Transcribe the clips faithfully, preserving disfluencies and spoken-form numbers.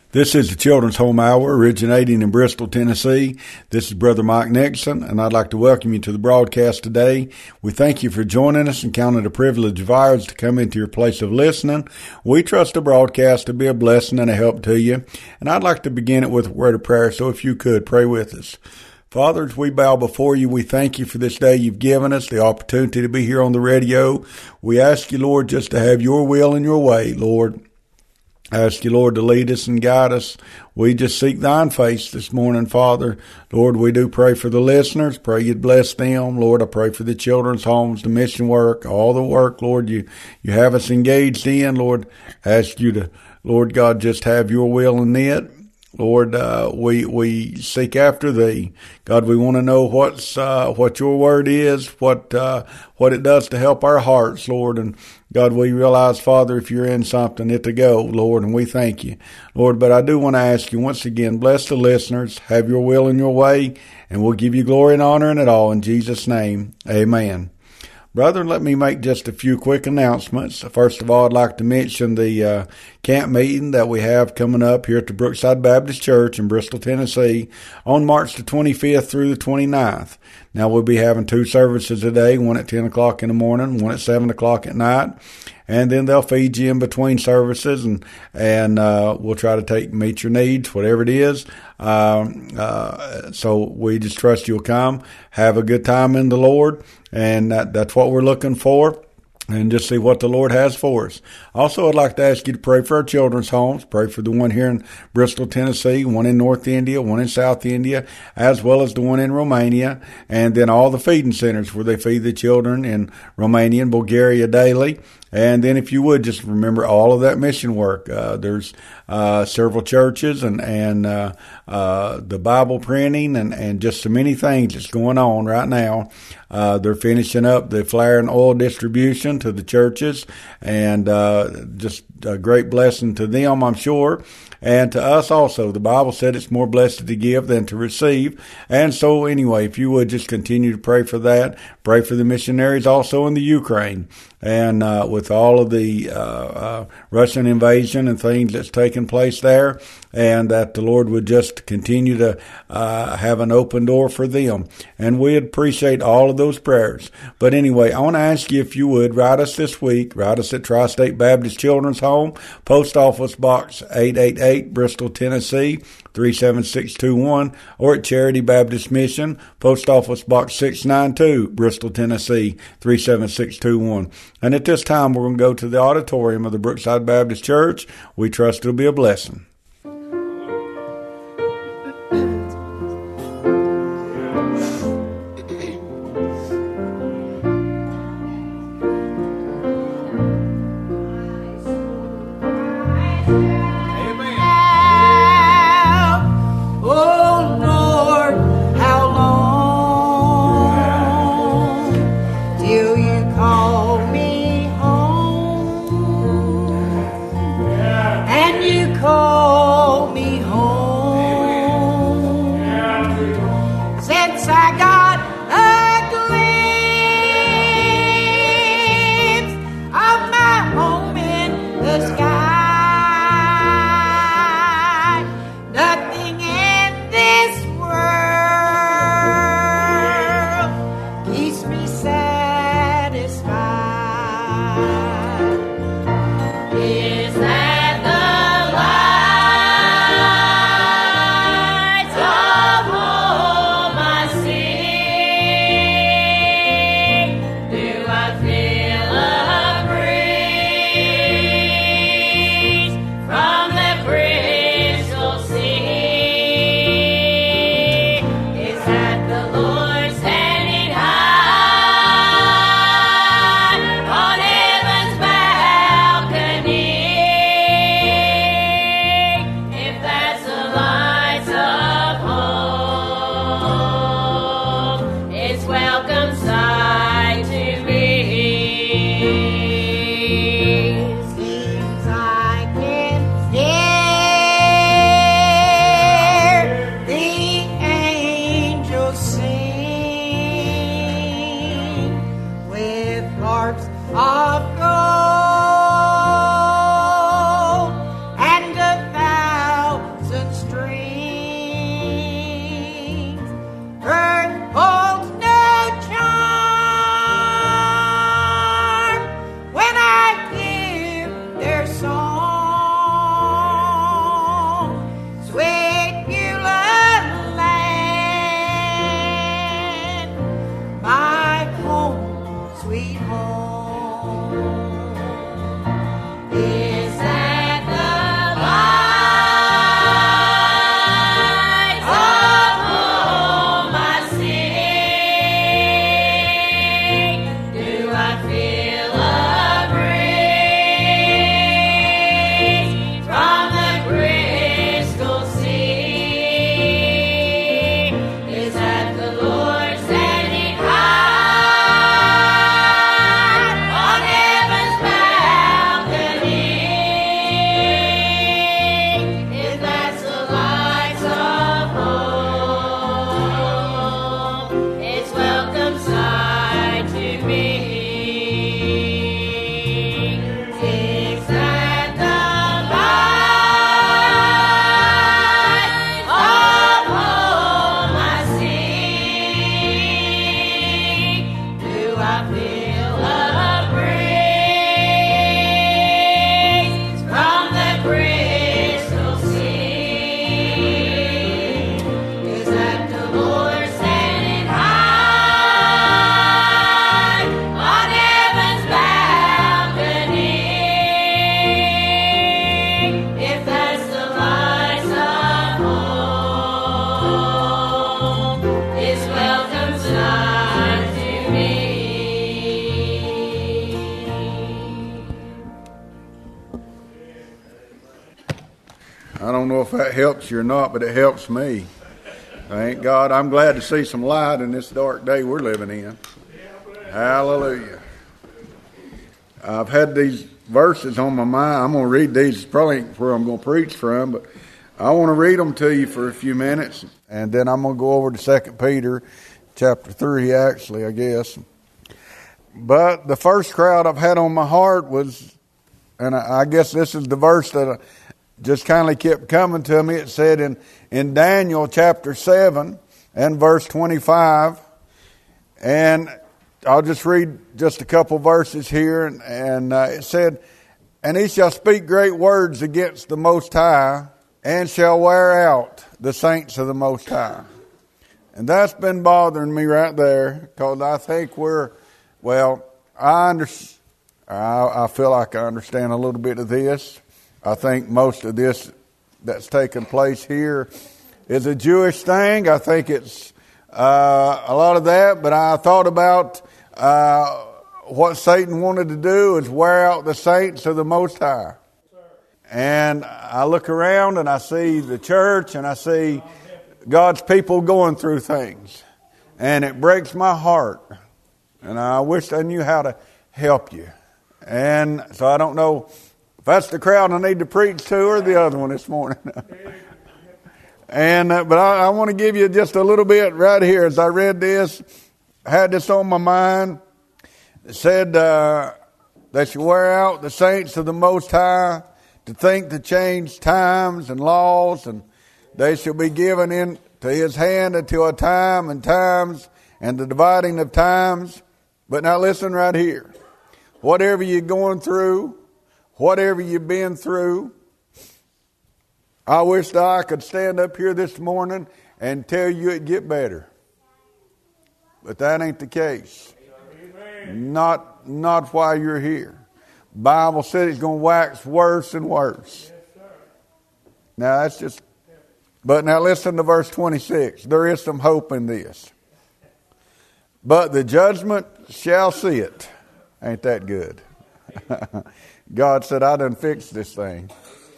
This is the Children's Home Hour originating in Bristol, Tennessee. This is Brother Mike Nixon, and I'd like to welcome you to the broadcast today. We thank you for joining us and count it a privilege of ours to come into your place of listening. We trust the broadcast to be a blessing and a help to you. And I'd like to begin it with a word of prayer, so if you could, pray with us. Father, as we bow before you, we thank you for this day you've given us, the opportunity to be here on the radio. We ask you, Lord, just to have your will and your way, Lord. I ask you, Lord, to lead us and guide us. We just seek thine face this morning, Father. Lord, we do pray for the listeners. Pray you'd bless them. Lord, I pray for the children's homes, the mission work, all the work, Lord, you, you have us engaged in. Lord, I ask you to, Lord God, just have your will in it. Lord, uh, we, we seek after thee. God, we want to know what's, uh, what your word is, what, uh, what it does to help our hearts, Lord. And God, we realize, Father, if you're in something, it to go, Lord, and we thank you. Lord, but I do want to ask you once again, bless the listeners, have your will and your way, and we'll give you glory and honor in it all. In Jesus' name, amen. Brother, let me make just a few quick announcements. First of all, I'd like to mention the uh, camp meeting that we have coming up here at the Brookside Baptist Church in Bristol, Tennessee on March the twenty-fifth through the twenty-ninth. Now, we'll be having two services a day, one at ten o'clock in the morning, one at seven o'clock at night. And then they'll feed you in between services, and and uh, we'll try to take meet your needs, whatever it is. Um, uh, so we just trust you'll come, have a good time in the Lord, and that, that's what we're looking for. And just see what the Lord has for us. Also, I'd like to ask you to pray for our children's homes. Pray for the one here in Bristol, Tennessee, one in North India, one in South India, as well as the one in Romania. And then all the feeding centers where they feed the children in Romania and Bulgaria daily. And then if you would, just remember all of that mission work. Uh, there's uh, several churches and, and uh, uh, the Bible printing and, and just so many things that's going on right now. Uh, they're finishing up the flour and oil distribution to the churches, and uh, just a great blessing to them, I'm sure, and to us also. The Bible said it's more blessed to give than to receive. And so anyway, if you would just continue to pray for that, pray for the missionaries also in the Ukraine. And uh, with all of the uh, uh, Russian invasion and things that's taking place there, and that the Lord would just continue to uh, have an open door for them. And we'd appreciate all of those prayers. But anyway, I want to ask you if you would write us this week. Write us at Tri-State Baptist Children's Home, Post Office Box eight eighty-eight, Bristol, Tennessee, three seven six two one, or at Charity Baptist Mission, Post Office Box six ninety-two, Bristol, Tennessee, three seven six two one. And at this time, we're going to go to the auditorium of the Brookside Baptist Church. We trust it'll be a blessing. The sky. I don't know if that helps you or not, but it helps me. Thank God. I'm glad to see some light in this dark day we're living in. Hallelujah. I've had these verses on my mind. I'm going to read these. It's probably where I'm going to preach from, but I want to read them to you for a few minutes, and then I'm going to go over to Second Peter chapter three, actually, I guess. But the first crowd I've had on my heart was, and I guess this is the verse that just kind of kept coming to me. It said in, in Daniel chapter seven and verse twenty-five, and I'll just read just a couple verses here, and, and uh, it said, "And he shall speak great words against the Most High, and shall wear out the saints of the Most High." And that's been bothering me right there, because I think we're, well, I, under, I, I feel like I understand a little bit of this. I think most of this that's taken place here is a Jewish thing. I think it's uh, a lot of that, but I thought about uh, what Satan wanted to do is wear out the saints of the Most High. And I look around and I see the church and I see God's people going through things. And it breaks my heart. And I wish I knew how to help you. And so I don't know if that's the crowd I need to preach to or the other one this morning. and uh, But I, I want to give you just a little bit right here. As I read this, I had this on my mind. It said, uh, they shall wear out the saints of the Most High, to think to change times and laws, and they shall be given into his hand until a time and times and the dividing of times. But now listen right here. Whatever you're going through, whatever you've been through, I wish that I could stand up here this morning and tell you it'd get better. But that ain't the case. Amen. Not, not while you're here. Bible said it's going to wax worse and worse. Yes, now that's just, but now listen to verse twenty-six. There is some hope in this. But the judgment shall see it. Ain't that good? God said, I done fixed this thing.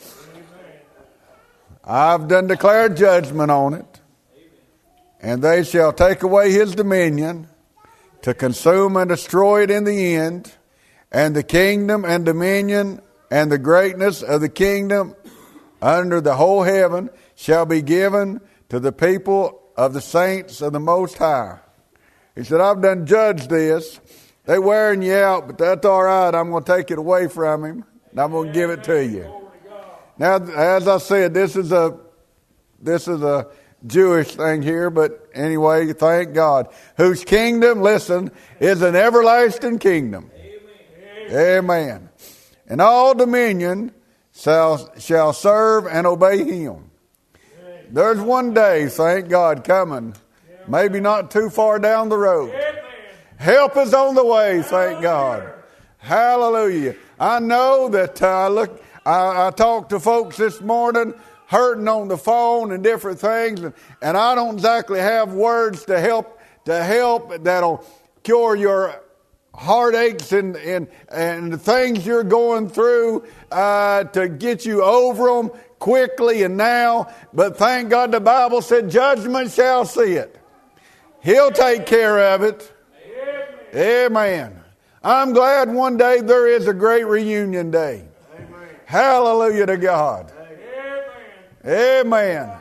I've done declared judgment on it. And they shall take away his dominion to consume and destroy it in the end. And the kingdom and dominion and the greatness of the kingdom under the whole heaven shall be given to the people of the saints of the Most High. He said, I've done judged this. They wearing you out, but that's all right. I'm going to take it away from him, and I'm going to give it to you. Now, as I said, this is a this is a Jewish thing here, but anyway, thank God. Whose kingdom, listen, is an everlasting kingdom. Amen. And all dominion shall, shall serve and obey him. There's one day, thank God, coming. Maybe not too far down the road. Help is on the way, thank God. Hallelujah. I know that I uh, look. I, I talked to folks this morning hurting on the phone and different things, and, and I don't exactly have words to help to help that'll cure your heartaches and, and, and the things you're going through uh, to get you over them quickly and now. But thank God the Bible said judgment shall see it. He'll take care of it. Amen. Amen. I'm glad one day there is a great reunion day. Amen. Hallelujah to God. Amen. Amen.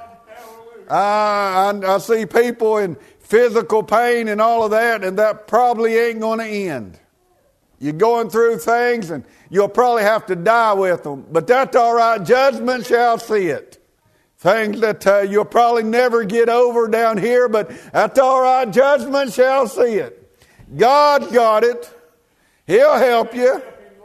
I, I, I see people in physical pain and all of that, and that probably ain't going to end. You're going through things, and you'll probably have to die with them. But that's all right. Judgment shall see it. Things that uh, you'll probably never get over down here, but that's all right. Judgment shall see it. God got it. He'll help you.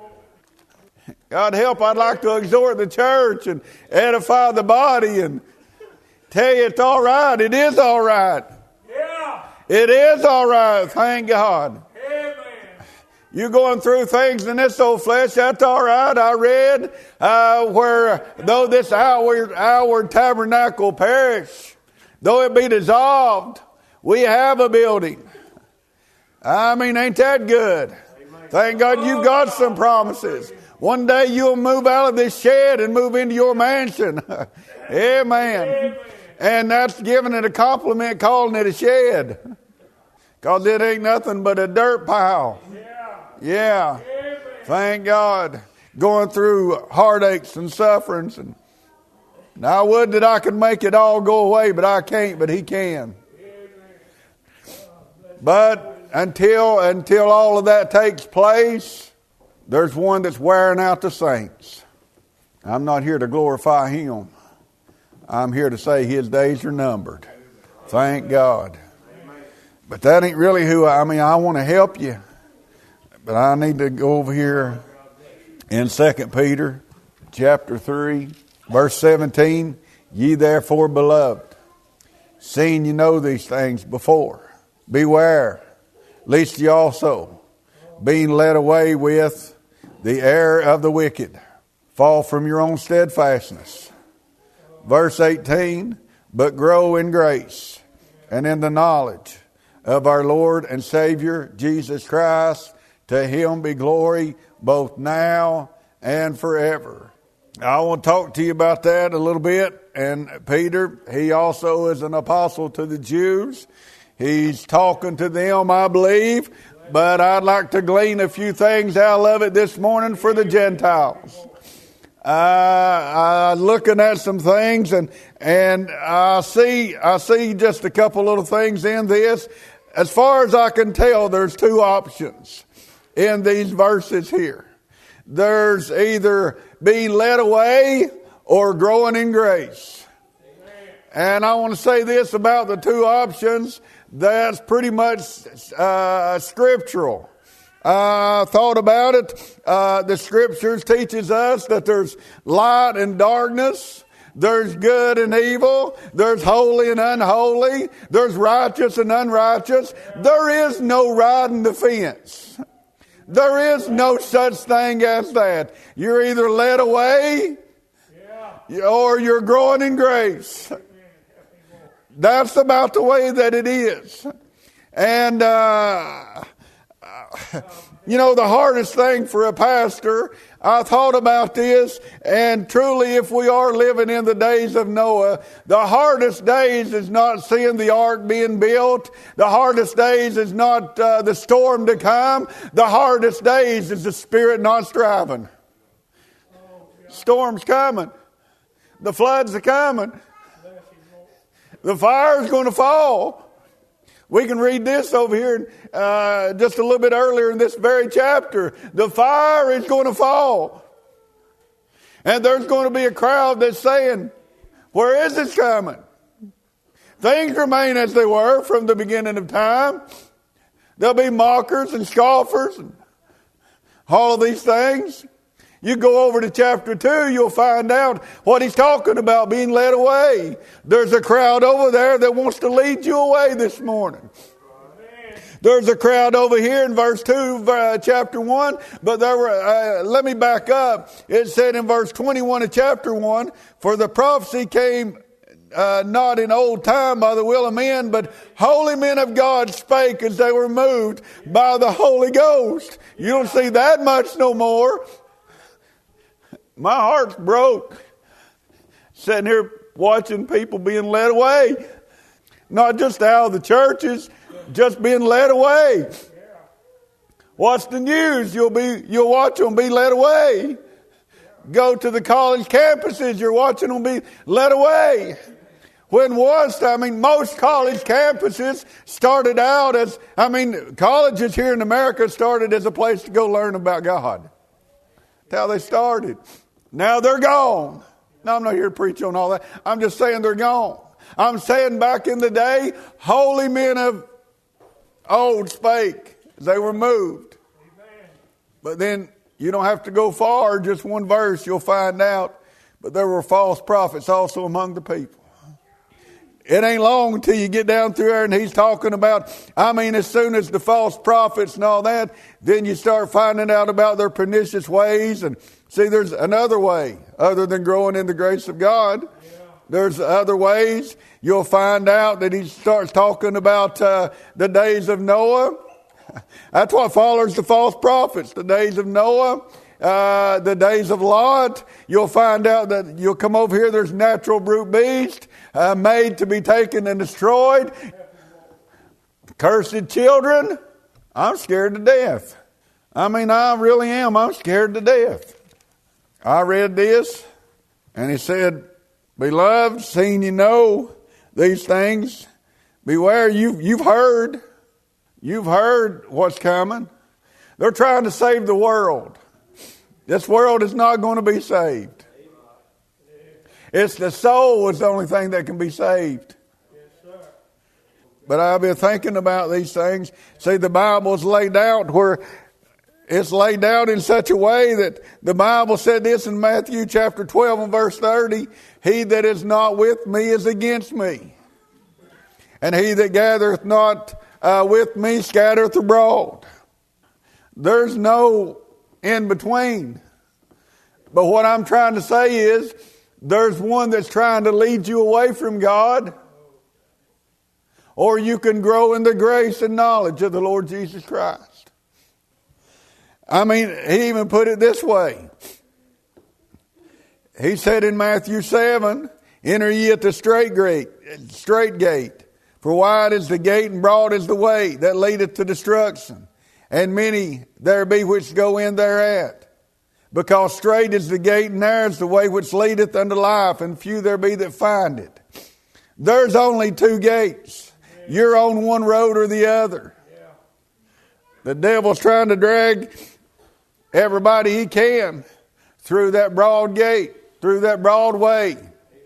God help, I'd like to exhort the church and edify the body and tell you it's all right. It is all right. Yeah. It is all right. Thank God. Amen. You're going through things in this old flesh. That's all right. I read uh, where though this outward, outward tabernacle perish, though it be dissolved, we have a building. I mean, ain't that good? Amen. Thank God you've got some promises. One day you'll move out of this shed and move into your mansion. Amen. Amen. And that's giving it a compliment, calling it a shed. Because it ain't nothing but a dirt pile. Yeah. Yeah. Amen. Thank God. Going through heartaches and sufferings. And now I would that I could make it all go away, but I can't, but He can. But until until all of that takes place, there's one that's wearing out the saints. I'm not here to glorify Him. I'm here to say His days are numbered. Thank God. But that ain't really who I, I mean, I want to help you. But I need to go over here in Second Peter chapter three, verse seventeen. Ye therefore, beloved, seeing you know these things before, beware, lest ye also, being led away with the error of the wicked, fall from your own steadfastness. Verse eighteen, but grow in grace and in the knowledge of our Lord and Savior, Jesus Christ. To Him be glory both now and forever. I want to talk to you about that a little bit. And Peter, he also is an apostle to the Jews. He's talking to them, I believe. But I'd like to glean a few things out of it this morning for the Gentiles. Uh, I'm looking at some things, and and I see I see just a couple little things in this. As far as I can tell, there's two options in these verses here. There's either being led away or growing in grace. Amen. And I want to say this about the two options. That's pretty much uh, scriptural. I uh, thought about it. Uh, the scriptures teaches us that there's light and darkness. There's good and evil. There's holy and unholy. There's righteous and unrighteous. There is no riding the fence. There is no such thing as that. You're either led away or you're growing in grace. That's about the way that it is. And, uh, you know, the hardest thing for a pastor, I thought about this, and truly if we are living in the days of Noah, the hardest days is not seeing the ark being built. The hardest days is not uh, the storm to come. The hardest days is the Spirit not striving. Storm's coming. The floods are coming. The fire's going to fall. We can read this over here uh, just a little bit earlier in this very chapter. The fire is going to fall. And there's going to be a crowd that's saying, where is this coming? Things remain as they were from the beginning of time. There'll be mockers and scoffers and all of these things. You go over to chapter two, you'll find out what he's talking about, being led away. There's a crowd over there that wants to lead you away this morning. There's a crowd over here in verse two, uh, chapter one. But there were, uh, let me back up. It said in verse twenty-one of chapter one, for the prophecy came uh, not in old time by the will of men, but holy men of God spake as they were moved by the Holy Ghost. You don't see that much no more. My heart's broke sitting here watching people being led away. Not just out of the churches, just being led away. Watch the news, you'll be you'll watch them be led away. Go to the college campuses, you're watching them be led away. When was, I mean, most college campuses started out as, I mean, colleges here in America started as a place to go learn about God. That's how they started. Now they're gone. Now I'm not here to preach on all that. I'm just saying they're gone. I'm saying back in the day, holy men of old spake as they were moved. Amen. But then you don't have to go far, just one verse, you'll find out. But there were false prophets also among the people. It ain't long until you get down through there and he's talking about, I mean, as soon as the false prophets and all that, then you start finding out about their pernicious ways. And see, there's another way other than growing in the grace of God. Yeah. There's other ways. You'll find out that he starts talking about uh, the days of Noah. That's what follows the false prophets, the days of Noah. uh, the days of Lot. You'll find out that you'll come over here, there's natural brute beast uh, made to be taken and destroyed. Cursed children. I'm scared to death. I mean, I really am. I'm scared to death. I read this, and he said, Beloved, seeing you know these things, beware, you've, you've heard. You've heard what's coming. They're trying to save the world. This world is not going to be saved. It's the soul is the only thing that can be saved. But I've been thinking about these things. See, the Bible's laid out where it's laid out in such a way that the Bible said this in Matthew chapter twelve and verse thirty, He that is not with me is against me. And he that gathereth not uh, with me scattereth abroad. There's no in between. But what I'm trying to say is, there's one that's trying to lead you away from God, or you can grow in the grace and knowledge of the Lord Jesus Christ. I mean, he even put it this way. He said in Matthew seven, Enter ye at the straight gate, straight gate. For wide is the gate and broad is the way that leadeth to destruction. And many there be which go in thereat. Because straight is the gate and narrow is the way which leadeth unto life, and few there be that find it. There's only two gates. You're on one road or the other. The devil's trying to drag everybody he can through that broad gate, through that broad way.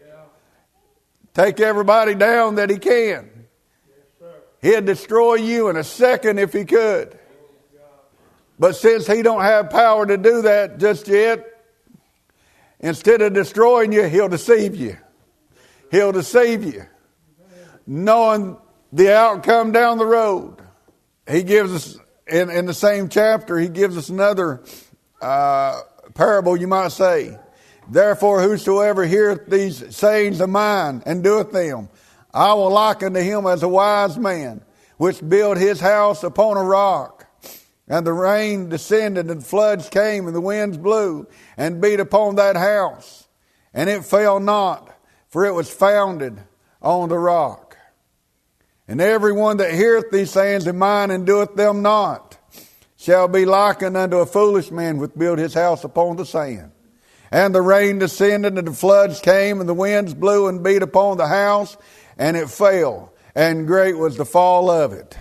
Take everybody down that he can. He'd destroy you in a second if he could. But since he don't have power to do that just yet, instead of destroying you, he'll deceive you. He'll deceive you. Knowing the outcome down the road. He gives us, in, in the same chapter, he gives us another uh, parable, you might say. Therefore, whosoever heareth these sayings of mine and doeth them, I will liken to him as a wise man, which built his house upon a rock. And the rain descended, and floods came, and the winds blew, and beat upon that house. And it fell not, for it was founded on the rock. And every one that heareth these sayings of mine and doeth them not, shall be likened unto a foolish man which built his house upon the sand. And the rain descended, and the floods came, and the winds blew and beat upon the house, and it fell, and great was the fall of it.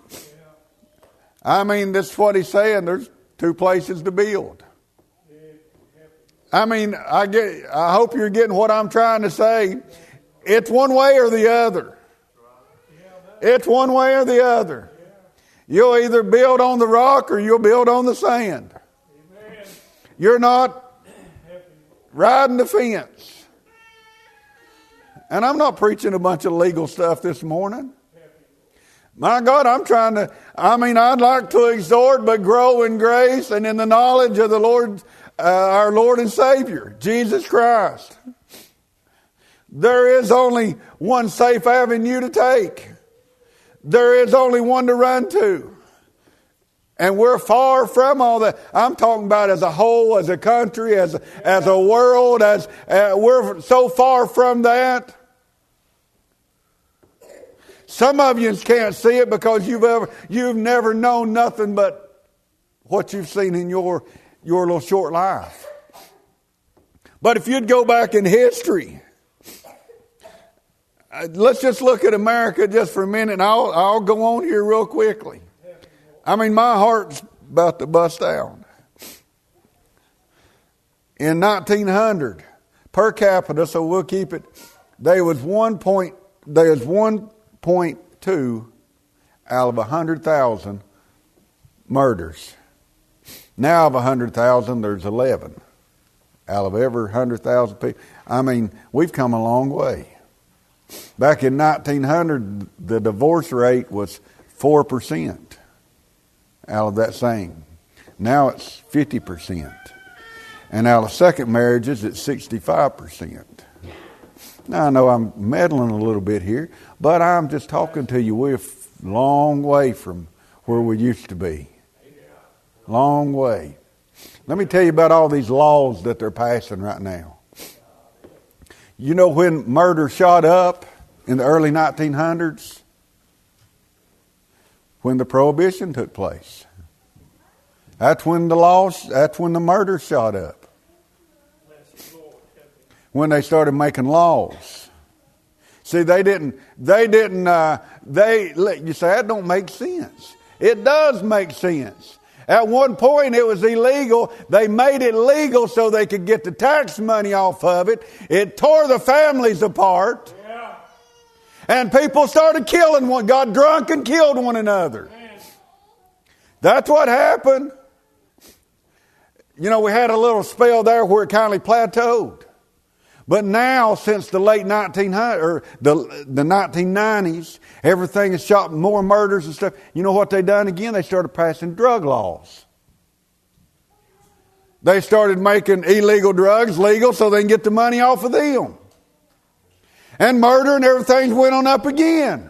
I mean, this is what he's saying. There's two places to build. I mean, I get. I hope you're getting what I'm trying to say. It's one way or the other. It's one way or the other. You'll either build on the rock or you'll build on the sand. You're not riding the fence. And I'm not preaching a bunch of legal stuff this morning. My God, I'm trying to, I mean, I'd like to exhort, but grow in grace and in the knowledge of the Lord, uh, our Lord and Savior, Jesus Christ. There is only one safe avenue to take. There is only one to run to. And we're far from all that. I'm talking about as a whole, as a country, as a, as a world, as uh, we're so far from that. Some of you can't see it because you've ever you've never known nothing but what you've seen in your your little short life. But if you'd go back in history, uh, let's just look at America just for a minute, and I'll I'll go on here real quickly. I mean, my heart's about to bust out. In nineteen hundred, per capita, so we'll keep it. There was one point. There was one. point two out of a hundred thousand murders. Now of a hundred thousand, there's eleven out of every hundred thousand people. I mean, we've come a long way. Back in nineteen hundred, the divorce rate was four percent out of that same. Now it's fifty percent. And out of second marriages, it's sixty-five percent. Now, I know I'm meddling a little bit here, but I'm just talking to you. We're a long way from where we used to be. Long way. Let me tell you about all these laws that they're passing right now. You know when murder shot up in the early nineteen hundreds? When the Prohibition took place. That's when the laws, that's when the murder shot up. When they started making laws. See, they didn't, they didn't, uh, they, you say, that don't make sense. It does make sense. At one point it was illegal. They made it legal so they could get the tax money off of it. It tore the families apart. Yeah. And people started killing one, got drunk and killed one another. Man. That's what happened. You know, we had a little spell there where it kind of plateaued. But now, since the late nineteen hundreds, or the, the nineteen nineties, everything is shot, more murders and stuff. You know what they done again? They started passing drug laws. They started making illegal drugs legal so they can get the money off of them. And murder and everything went on up again.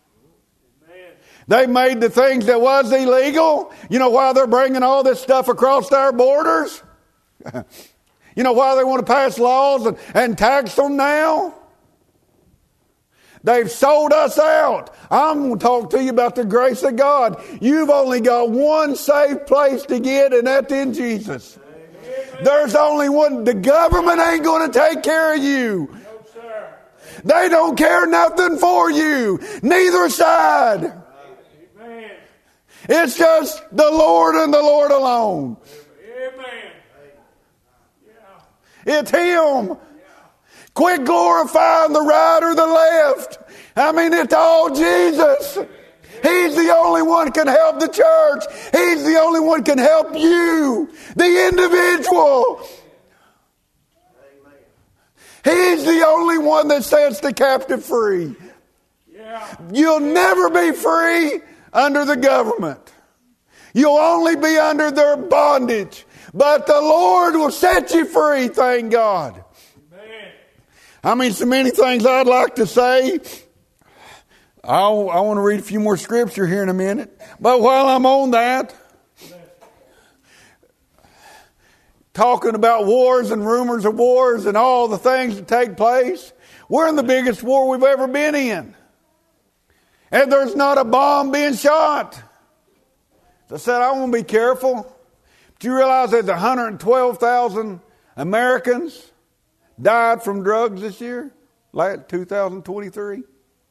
They made the things that was illegal. You know why they're bringing all this stuff across our borders? You know why they want to pass laws and, and tax them now? They've sold us out. I'm going to talk to you about the grace of God. You've only got one safe place to get, and that's in Jesus. Amen. There's only one. The government ain't going to take care of you. No, sir. They don't care nothing for you. Neither side. Amen. It's just the Lord and the Lord alone. Amen. It's Him. Quit glorifying the right or the left. I mean, it's all Jesus. He's the only one who can help the church. He's the only one who can help you, the individual. He's the only one that sets the captive free. You'll never be free under the government. You'll only be under their bondage. But the Lord will set you free, thank God. Amen. I mean, so many things I'd like to say. I'll, I want to read a few more scripture here in a minute. But while I'm on that, Amen. Talking about wars and rumors of wars and all the things that take place, we're in the biggest war we've ever been in. And there's not a bomb being shot. So I said, I want to be careful. Do you realize there's one hundred twelve thousand Americans died from drugs this year? Like two thousand twenty-three?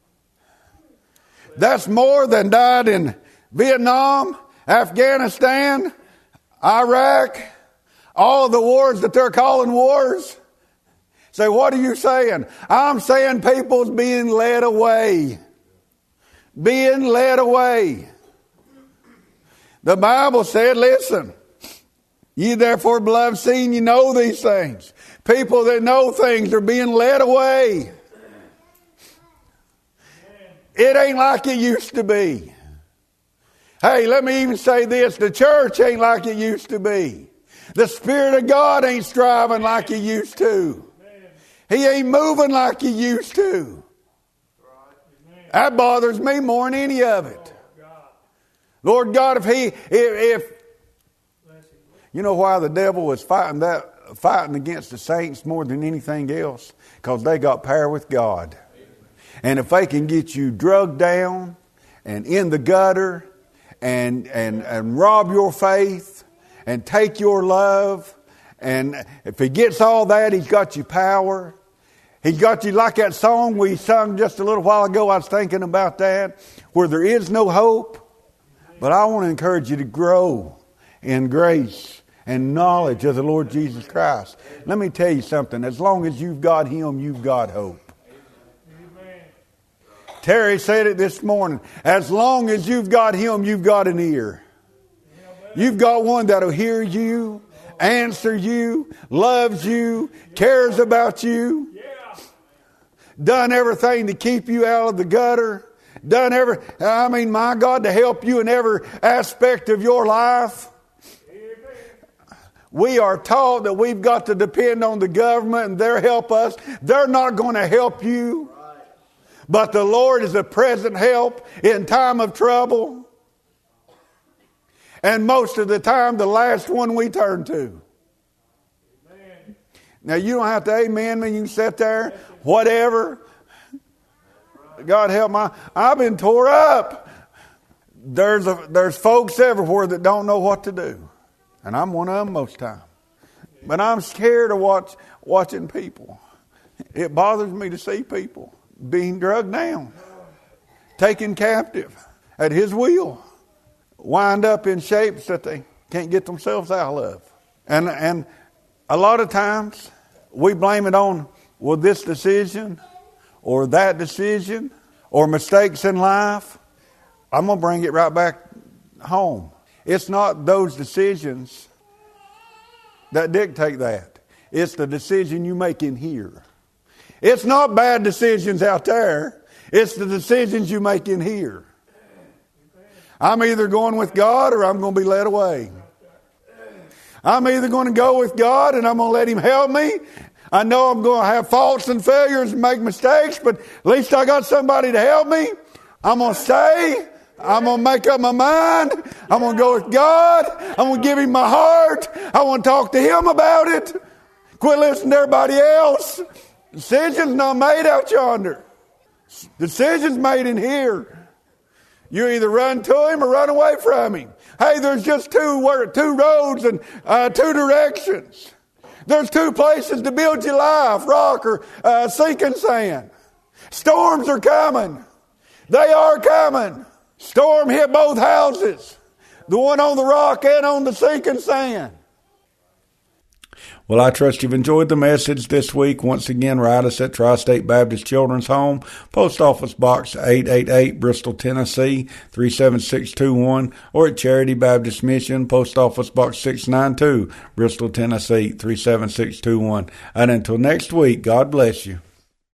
That's more than died in Vietnam, Afghanistan, Iraq, all of the wars that they're calling wars. Say, what are you saying? I'm saying people's being led away. Being led away. The Bible said, listen, ye therefore, beloved, seeing you know these things. People that know things are being led away. It ain't like it used to be. Hey, let me even say this. The church ain't like it used to be. The Spirit of God ain't striving like He used to. He ain't moving like He used to. That bothers me more than any of it. Lord God, if He, if, if you know why the devil was fighting that, fighting against the saints more than anything else? Because they got power with God. And if they can get you drugged down and in the gutter and, and, and rob your faith and take your love, and if He gets all that, He's got you power. He's got you like that song we sung just a little while ago. I was thinking about that, where there is no hope. But I want to encourage you to grow in grace and knowledge of the Lord Jesus Christ. Let me tell you something. As long as you've got Him, you've got hope. Amen. Terry said it this morning. As long as you've got Him, you've got an ear. You've got one that'll hear you, answer you, loves you, cares about you. Done everything to keep you out of the gutter. Done every, I mean, my God, to help you in every aspect of your life. We are taught that we've got to depend on the government and they'll help us. They're not going to help you. But the Lord is a present help in time of trouble. And most of the time, the last one we turn to. Amen. Now, you don't have to amen me. You can sit there, whatever. God help my... I've been tore up. There's a, there's folks everywhere that don't know what to do. And I'm one of them most time. But I'm scared of watch, watching people. It bothers me to see people being drugged down, taken captive at His will, wind up in shapes that they can't get themselves out of. And and a lot of times we blame it on, well, this decision or that decision or mistakes in life. I'm going to bring it right back home. It's not those decisions that dictate that. It's the decision you make in here. It's not bad decisions out there. It's the decisions you make in here. I'm either going with God or I'm going to be led away. I'm either going to go with God and I'm going to let Him help me. I know I'm going to have faults and failures and make mistakes, but at least I got somebody to help me. I'm going to stay. I'm going to make up my mind. I'm going to go with God. I'm going to give Him my heart. I want to talk to Him about it. Quit listening to everybody else. Decisions not made out yonder. Decisions made in here. You either run to Him or run away from Him. Hey, there's just two two roads and uh, two directions. There's two places to build your life, rock or uh, sinking sand. Storms are coming. They are coming. Storm hit both houses. The one on the rock and on the sinking sand. Well, I trust you've enjoyed the message this week. Once again, write us at Tri-State Baptist Children's Home, Post Office Box eight eighty-eight, Bristol, Tennessee, three seven six two one, or at Charity Baptist Mission, Post Office Box six ninety-two, Bristol, Tennessee, three seven six two one. And until next week, God bless you.